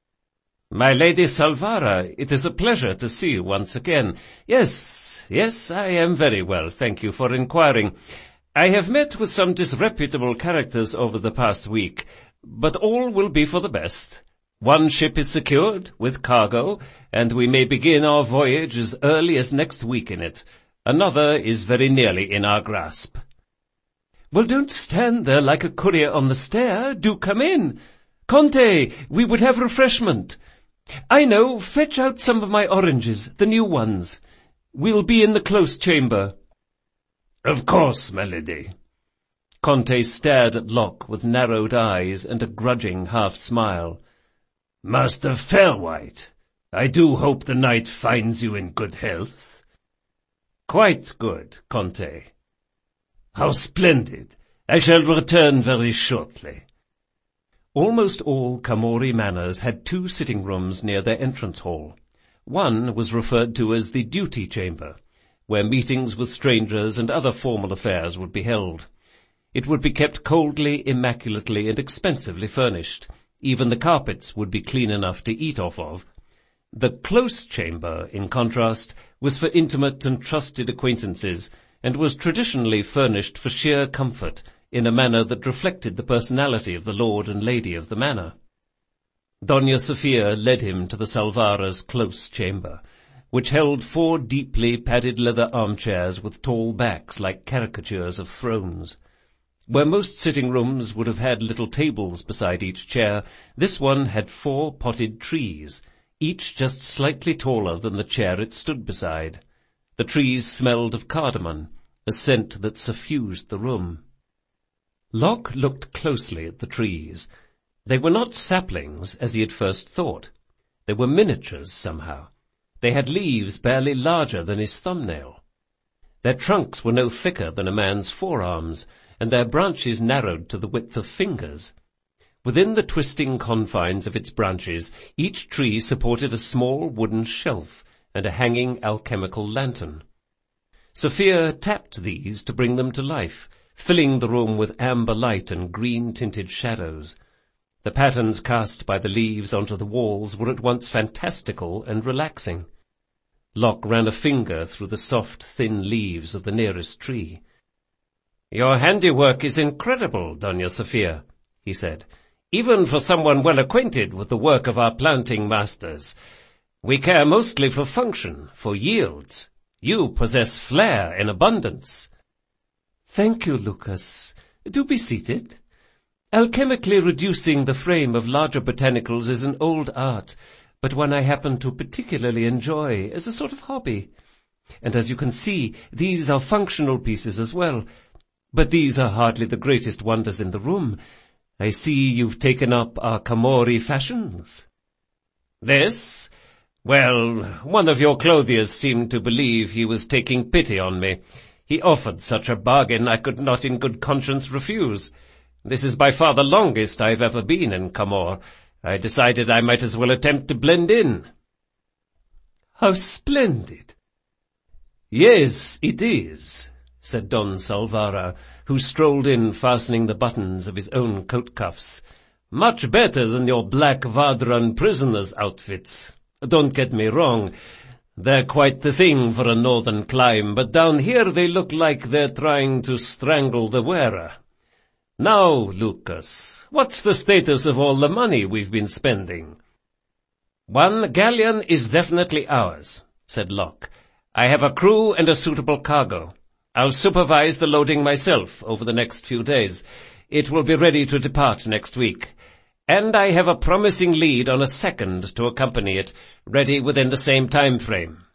"My Lady Salvara, it is a pleasure to see you once again. Yes, I am very well, thank you for inquiring. I have met with some disreputable characters over the past week, but all will be for the best. One ship is secured, with cargo, and we may begin our voyage as early as next week in it. Another is very nearly in our grasp." "Well, don't stand there like a courier on the stair. Do come in. Conte, we would have refreshment. I know, fetch out some of my oranges, the new ones. We'll be in the close chamber." "Of course, my lady." Conte stared at Locke with narrowed eyes and a grudging half-smile. "Master Fairwhite, I do hope the night finds you in good health." "Quite good, Conte." "How splendid! I shall return very shortly." Almost all Camorri manors had 2 sitting rooms near their entrance hall. One was referred to as the duty chamber, where meetings with strangers and other formal affairs would be held. It would be kept coldly, immaculately, and expensively furnished. Even the carpets would be clean enough to eat off of. The close chamber, in contrast, was for intimate and trusted acquaintances, and was traditionally furnished for sheer comfort, in a manner that reflected the personality of the lord and lady of the manor. Doña Sofia led him to the Salvara's close chamber, which held 4 deeply padded leather armchairs with tall backs like caricatures of thrones. Where most sitting rooms would have had little tables beside each chair, this one had 4 potted trees, each just slightly taller than the chair it stood beside. The trees smelled of cardamom, a scent that suffused the room. Locke looked closely at the trees. They were not saplings, as he had first thought. They were miniatures, somehow. They had leaves barely larger than his thumbnail. Their trunks were no thicker than a man's forearms, and their branches narrowed to the width of fingers. Within the twisting confines of its branches, each tree supported a small wooden shelf and a hanging alchemical lantern. Sophia tapped these to bring them to life, filling the room with amber light and green-tinted shadows. The patterns cast by the leaves onto the walls were at once fantastical and relaxing. Locke ran a finger through the soft, thin leaves of the nearest tree. "Your handiwork is incredible, Doña Sofia," he said, "even for someone well acquainted with the work of our planting masters. We care mostly for function, for yields. You possess flair in abundance." "Thank you, Lucas. Do be seated. Alchemically reducing the frame of larger botanicals is an old art, but one I happen to particularly enjoy as a sort of hobby. And as you can see, these are functional pieces as well. But these are hardly the greatest wonders in the room. I see you've taken up our Camorri fashions. This? Well, one of your clothiers seemed to believe he was taking pity on me. He offered such a bargain I could not in good conscience refuse. This is by far the longest I've ever been in Camor. I decided I might as well attempt to blend in. How splendid! Yes, it is, said Don Salvara, who strolled in fastening the buttons of his own coat cuffs. Much better than your black Vadran prisoners' outfits. Don't get me wrong, they're quite the thing for a northern clime, but down here they look like they're trying to strangle the wearer. Now, Lucas, what's the status of all the money we've been spending? 1 galleon is definitely ours, said Locke. I have a crew and a suitable cargo. I'll supervise the loading myself over the next few days. It will be ready to depart next week. And I have a promising lead on a second to accompany it, ready within the same time frame.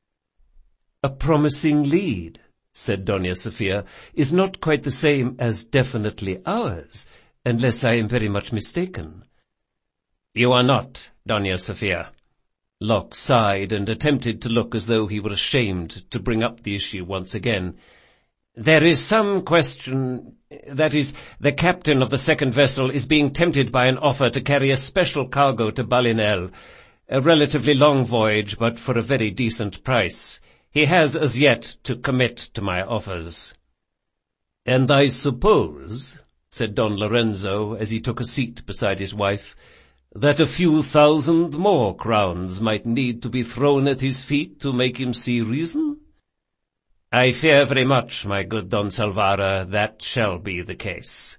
A promising lead, said Doña Sofia, is not quite the same as definitely ours, unless I am very much mistaken. You are not, Doña Sofia. Locke sighed and attempted to look as though he were ashamed to bring up the issue once again. There is some question. That is, the captain of the second vessel is being tempted by an offer to carry a special cargo to Balinel. A relatively long voyage, but for a very decent price. He has as yet to commit to my offers. And I suppose, said Don Lorenzo as he took a seat beside his wife, that a few thousand more crowns might need to be thrown at his feet to make him see reason? I fear very much, my good Don Salvara, that shall be the case.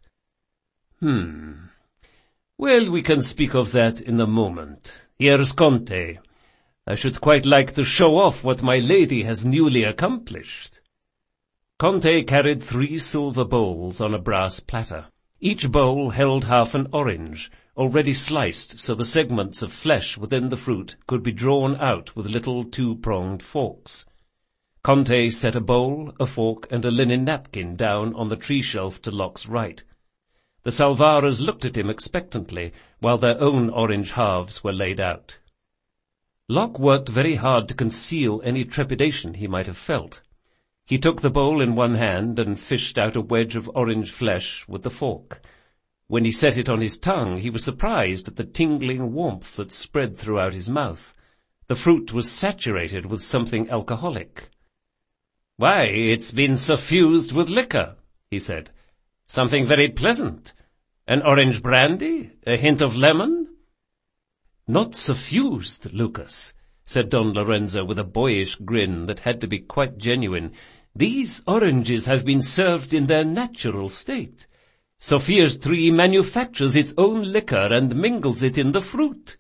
Well, we can speak of that in a moment. Here's Conte. I should quite like to show off what my lady has newly accomplished. Conte carried 3 silver bowls on a brass platter. Each bowl held half an orange, already sliced so the segments of flesh within the fruit could be drawn out with little 2-pronged forks. Conte set a bowl, a fork, and a linen napkin down on the tree shelf to Locke's right. The Salvaras looked at him expectantly, while their own orange halves were laid out. Locke worked very hard to conceal any trepidation he might have felt. He took the bowl in one hand and fished out a wedge of orange flesh with the fork. When he set it on his tongue, he was surprised at the tingling warmth that spread throughout his mouth. The fruit was saturated with something alcoholic. "Why, it's been suffused with liquor," he said. "Something very pleasant. An orange brandy? A hint of lemon?" "Not suffused, Lucas," said Don Lorenzo with a boyish grin that had to be quite genuine. "These oranges have been served in their natural state. Sophia's Tree manufactures its own liquor and mingles it in the fruit."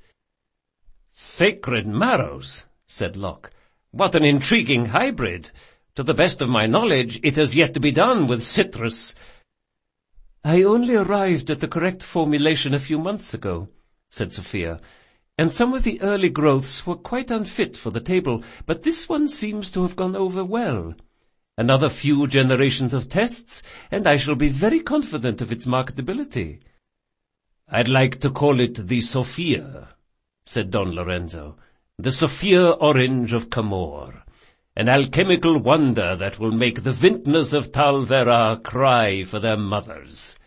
"Sacred marrows," said Locke. "What an intriguing hybrid! To the best of my knowledge, it has yet to be done with citrus." "I only arrived at the correct formulation a few months ago," said Sophia, "and some of the early growths were quite unfit for the table, but this one seems to have gone over well. Another few generations of tests, and I shall be very confident of its marketability." "I'd like to call it the Sophia," said Don Lorenzo. "The Sophia Orange of Camor. An alchemical wonder that will make the vintners of Talvera cry for their mothers."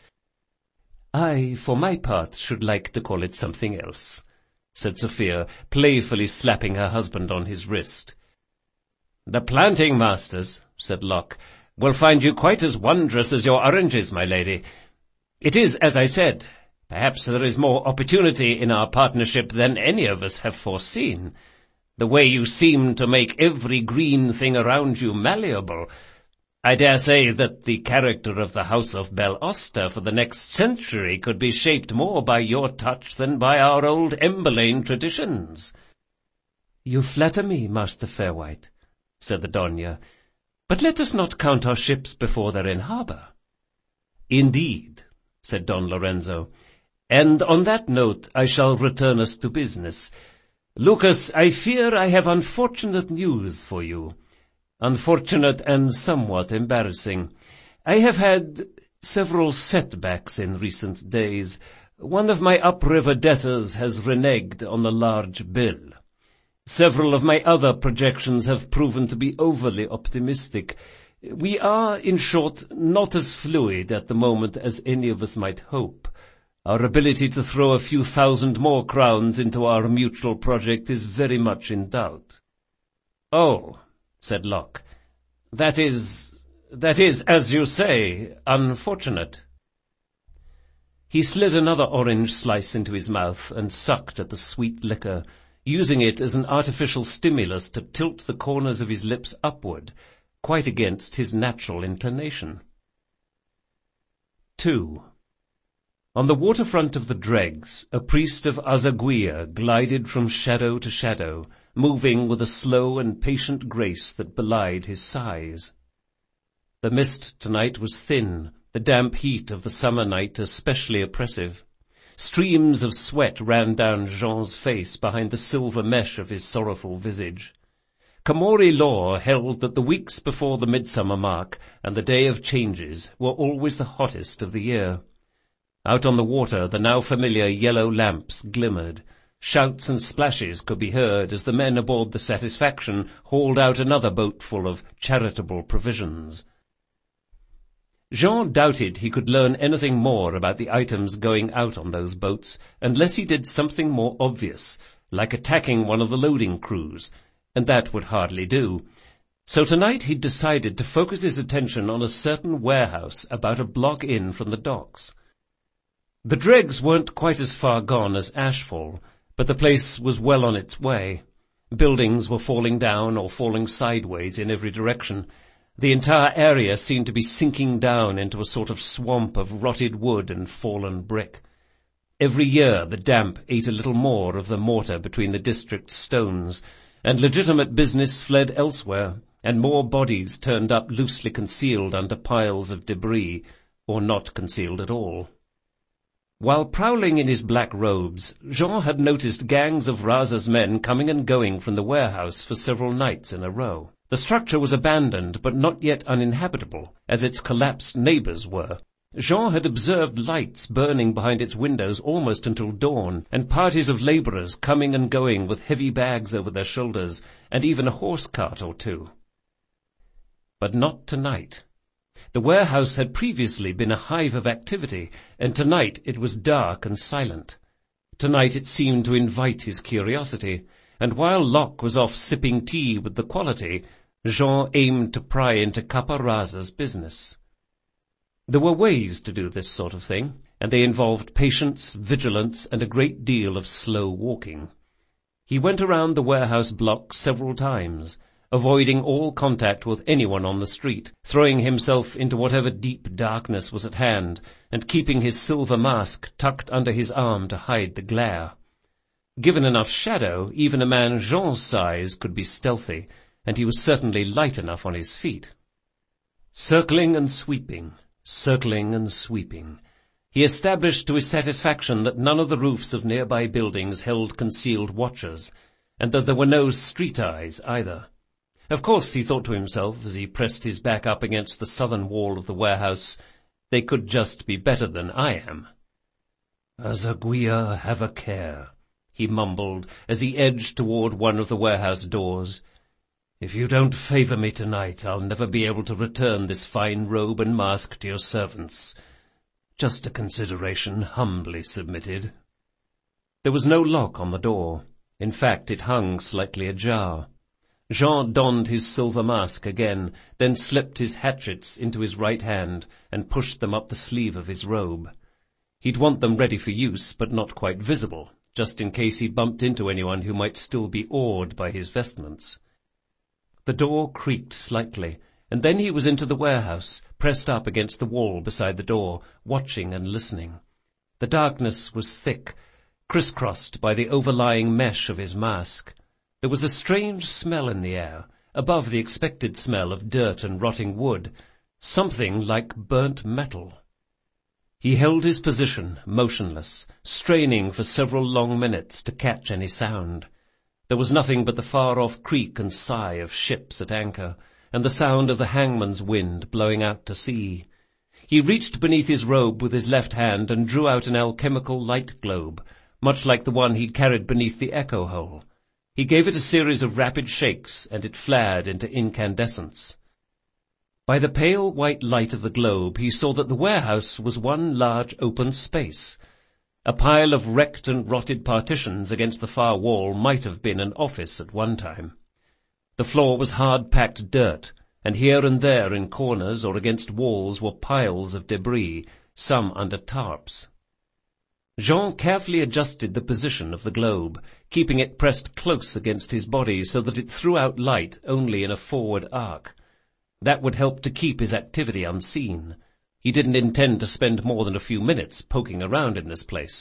"I, for my part, should like to call it something else," said Sophia, playfully slapping her husband on his wrist. "The planting masters," said Locke, "will find you quite as wondrous as your oranges, my lady. It is, as I said, perhaps there is more opportunity in our partnership than any of us have foreseen. The way you seem to make every green thing around you malleable. I dare say that the character of the House of Bel Oster for the next century could be shaped more by your touch than by our old Emberlane traditions." "You flatter me, Master Fairwhite," said the Doña, "but let us not count our ships before they're in harbour." "Indeed," said Don Lorenzo. "And on that note I shall return us to business. Lucas, I fear I have unfortunate news for you. Unfortunate and somewhat embarrassing. I have had several setbacks in recent days. One of my upriver debtors has reneged on a large bill. Several of my other projections have proven to be overly optimistic. We are, in short, not as fluid at the moment as any of us might hope. Our ability to throw a few thousand more crowns into our mutual project is very much in doubt." "Oh," said Locke, that is, as you say, unfortunate." He slid another orange slice into his mouth and sucked at the sweet liquor, using it as an artificial stimulus to tilt the corners of his lips upward, quite against his natural inclination. 2. On the waterfront of the dregs, a priest of Azaguia glided from shadow to shadow, moving with a slow and patient grace that belied his size. The mist tonight was thin, the damp heat of the summer night especially oppressive. Streams of sweat ran down Jean's face behind the silver mesh of his sorrowful visage. Camorri law held that the weeks before the midsummer mark and the day of changes were always the hottest of the year. Out on the water the now familiar yellow lamps glimmered. Shouts and splashes could be heard as the men aboard the Satisfaction hauled out another boatful of charitable provisions. Jean doubted he could learn anything more about the items going out on those boats unless he did something more obvious, like attacking one of the loading crews, and that would hardly do. So tonight he'd decided to focus his attention on a certain warehouse about a block in from the docks. The dregs weren't quite as far gone as Ashfall, but the place was well on its way. Buildings were falling down or falling sideways in every direction. The entire area seemed to be sinking down into a sort of swamp of rotted wood and fallen brick. Every year the damp ate a little more of the mortar between the district's stones, and legitimate business fled elsewhere, and more bodies turned up loosely concealed under piles of debris, or not concealed at all. While prowling in his black robes, Jean had noticed gangs of Raza's men coming and going from the warehouse for several nights in a row. The structure was abandoned, but not yet uninhabitable, as its collapsed neighbors were. Jean had observed lights burning behind its windows almost until dawn, and parties of laborers coming and going with heavy bags over their shoulders, and even a horse cart or two. But not tonight. The warehouse had previously been a hive of activity, and tonight it was dark and silent. Tonight it seemed to invite his curiosity, and while Locke was off sipping tea with the quality, Jean aimed to pry into Capa Raza's business. There were ways to do this sort of thing, and they involved patience, vigilance, and a great deal of slow walking. He went around the warehouse block several times, avoiding all contact with anyone on the street, throwing himself into whatever deep darkness was at hand, and keeping his silver mask tucked under his arm to hide the glare. Given enough shadow, even a man Jean's size could be stealthy, and he was certainly light enough on his feet. Circling and sweeping, he established to his satisfaction that none of the roofs of nearby buildings held concealed watchers, and that there were no street eyes either. Of course, he thought to himself as he pressed his back up against the southern wall of the warehouse, they could just be better than I am. "Azaguia, have a care," he mumbled as he edged toward one of the warehouse doors. "If you don't favor me tonight, I'll never be able to return this fine robe and mask to your servants. Just a consideration humbly submitted." There was no lock on the door. In fact, it hung slightly ajar. Jean donned his silver mask again, then slipped his hatchets into his right hand and pushed them up the sleeve of his robe. He'd want them ready for use, but not quite visible, just in case he bumped into anyone who might still be awed by his vestments. The door creaked slightly, and then he was into the warehouse, pressed up against the wall beside the door, watching and listening. The darkness was thick, crisscrossed by the overlying mesh of his mask. There was a strange smell in the air, above the expected smell of dirt and rotting wood, something like burnt metal. He held his position, motionless, straining for several long minutes to catch any sound. There was nothing but the far-off creak and sigh of ships at anchor, and the sound of the hangman's wind blowing out to sea. He reached beneath his robe with his left hand and drew out an alchemical light globe, much like the one he'd carried beneath the echo hole. He gave it a series of rapid shakes, and it flared into incandescence. By the pale white light of the globe he saw that the warehouse was one large open space. A pile of wrecked and rotted partitions against the far wall might have been an office at one time. The floor was hard-packed dirt, and here and there in corners or against walls were piles of debris, some under tarps. Jean carefully adjusted the position of the globe, keeping it pressed close against his body so that it threw out light only in a forward arc. That would help to keep his activity unseen. He didn't intend to spend more than a few minutes poking around in this place.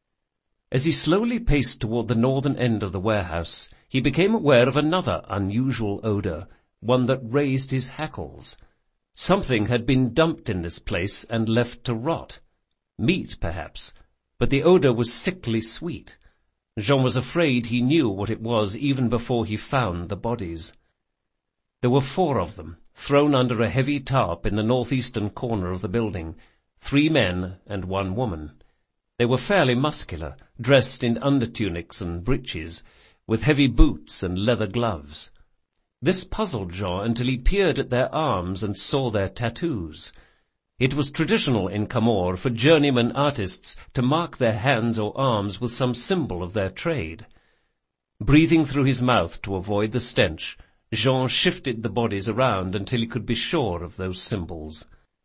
As he slowly paced toward the northern end of the warehouse, he became aware of another unusual odor, one that raised his hackles. Something had been dumped in this place and left to rot. Meat, perhaps, but the odor was sickly sweet. Jean was afraid he knew what it was even before he found the bodies. There were 4 of them, thrown under a heavy tarp in the northeastern corner of the building, 3 men and 1 woman. They were fairly muscular, dressed in undertunics and breeches, with heavy boots and leather gloves. This puzzled Jean until he peered at their arms and saw their tattoos. It was traditional in Camorre for journeyman artists to mark their hands or arms with some symbol of their trade. Breathing through his mouth to avoid the stench, Jean shifted the bodies around until he could be sure of those symbols.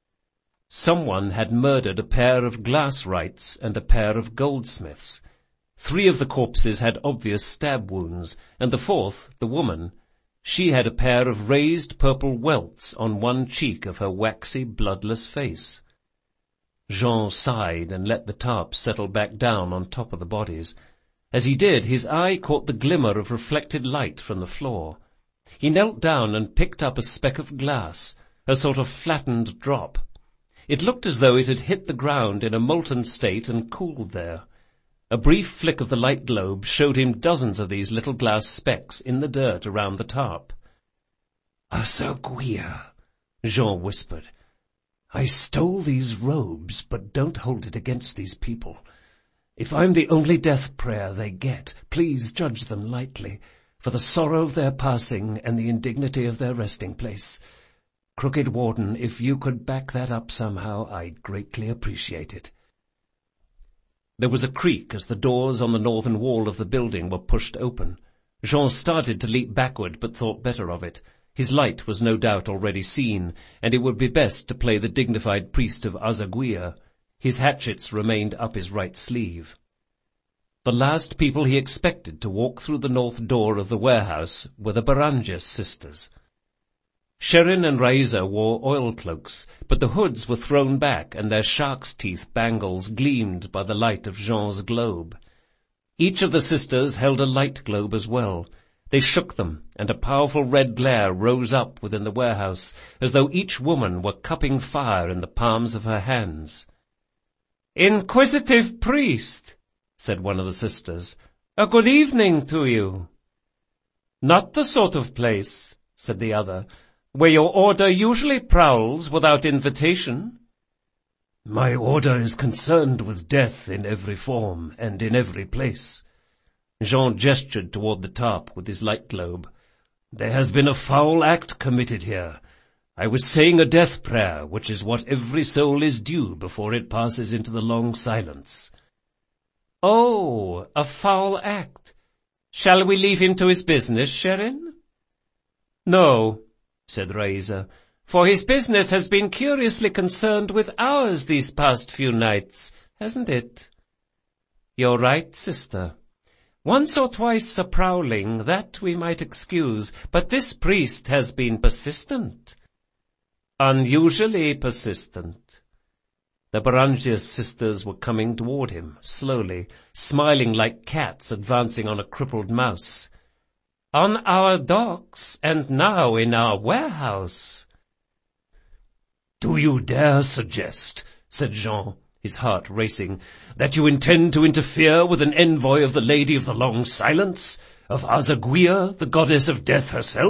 Someone had murdered a pair of glass-wrights and a pair of goldsmiths. 3 of the corpses had obvious stab wounds, and the 4th, the woman, she had a pair of raised purple welts on one cheek of her waxy, bloodless face. Jean sighed and let the tarp settle back down on top of the bodies. As he did, his eye caught the glimmer of reflected light from the floor. He knelt down and picked up a speck of glass, a sort of flattened drop. It looked as though it had hit the ground in a molten state and cooled there. A brief flick of the light globe showed him dozens of these little glass specks in the dirt around the tarp. "Azaguia," Jean whispered. "I stole these robes, but don't hold it against these people. If I'm the only death prayer they get, please judge them lightly, for the sorrow of their passing and the indignity of their resting place. Crooked Warden, if you could back that up somehow, I'd greatly appreciate it." There was a creak as the doors on the northern wall of the building were pushed open. Jean started to leap backward, but thought better of it. His light was no doubt already seen, and it would be best to play the dignified priest of Azaguia. His hatchets remained up his right sleeve. The last people he expected to walk through the north door of the warehouse were the Baranges sisters. Sherin and Raiza wore oil cloaks, but the hoods were thrown back and their shark's teeth bangles gleamed by the light of Jean's globe. Each of the sisters held a light globe as well. They shook them, and a powerful red glare rose up within the warehouse, as though each woman were cupping fire in the palms of her hands. "Inquisitive priest," said one of the sisters, "a good evening to you." "Not the sort of place," said the other, "where your order usually prowls without invitation." "My order is concerned with death in every form and in every place." Jean gestured toward the tarp with his light globe. "There has been a foul act committed here. I was saying a death prayer, which is what every soul is due before it passes into the long silence." "Oh, a foul act. Shall we leave him to his business, Sherin?" "No," said Raiza, "for his business has been curiously concerned with ours these past few nights, hasn't it?" "You're right, sister. Once or twice a prowling, that we might excuse, but this priest has been persistent. Unusually persistent." The Barangias sisters were coming toward him, slowly, smiling like cats advancing on a crippled mouse. "On our docks, and now in our warehouse." "Do you dare suggest," said Jean, his heart racing, "that you intend to interfere with an envoy of the Lady of the Long Silence, of Azaguia, the goddess of death herself?"